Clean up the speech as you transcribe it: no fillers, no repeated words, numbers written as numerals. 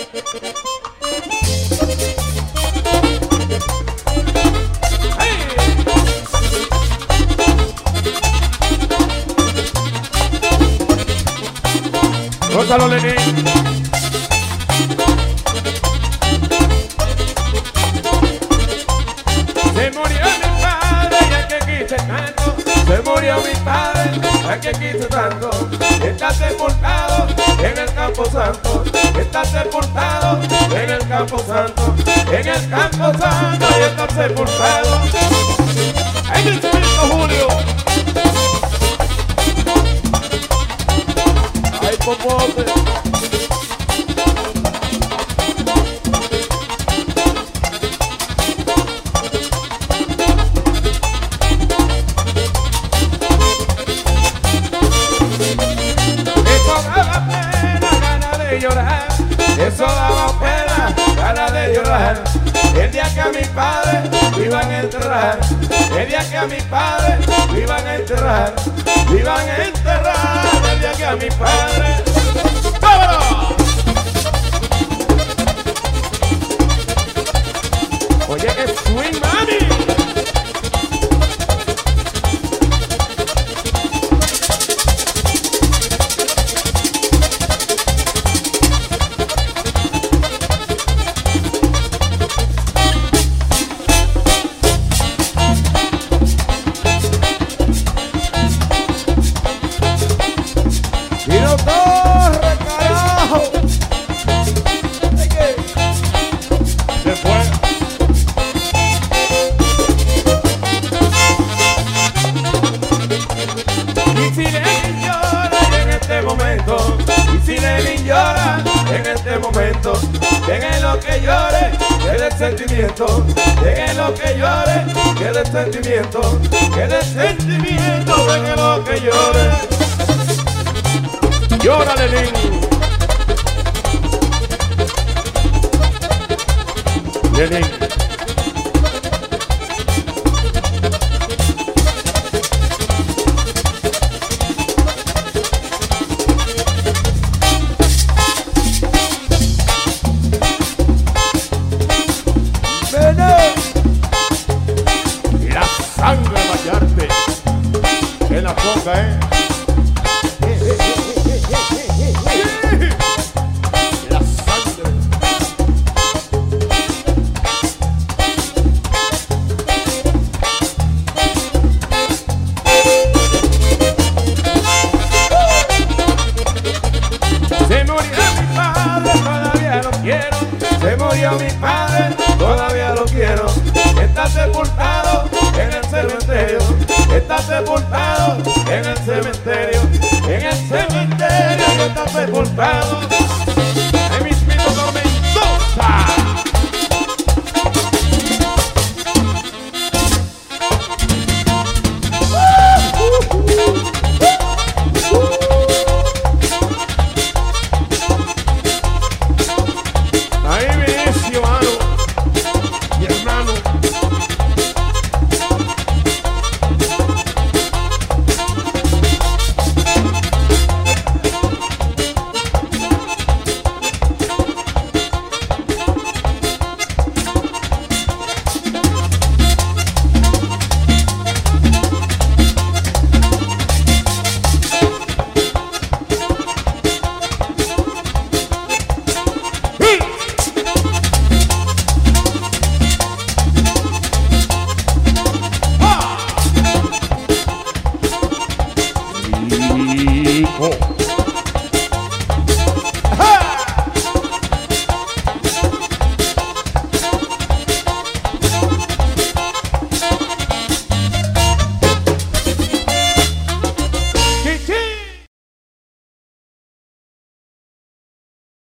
Gonzalo Lenín. Se murió mi padre y el que quise tanto. Se murió mi padre, el que quise tanto. Está sepultado en el campo santo. Está sepultado en el campo santo. En el campo santo y está sepultado. En el Espíritu Julio. Ay, popote. Eso daba pena, ganas de llorar. El día que a mi padre lo iban a enterrar. El día que a mi padre lo iban a enterrar. Lo iban a enterrar. El día que a mi padre. ¡Vámonos! Oye, que swing, mami. Dejen lo que llore, que de sentimiento. Dejen lo que llore, que de sentimiento. Que de sentimiento, dejen lo que llore. Llora, Lenín. Lenín. En la conga, la sangre. Se murió mi padre, todavía lo quiero. Se murió mi padre, todavía lo quiero. Está sepultado en el cementerio. Está sepultado en el cementerio. En el cementerio está sepultado.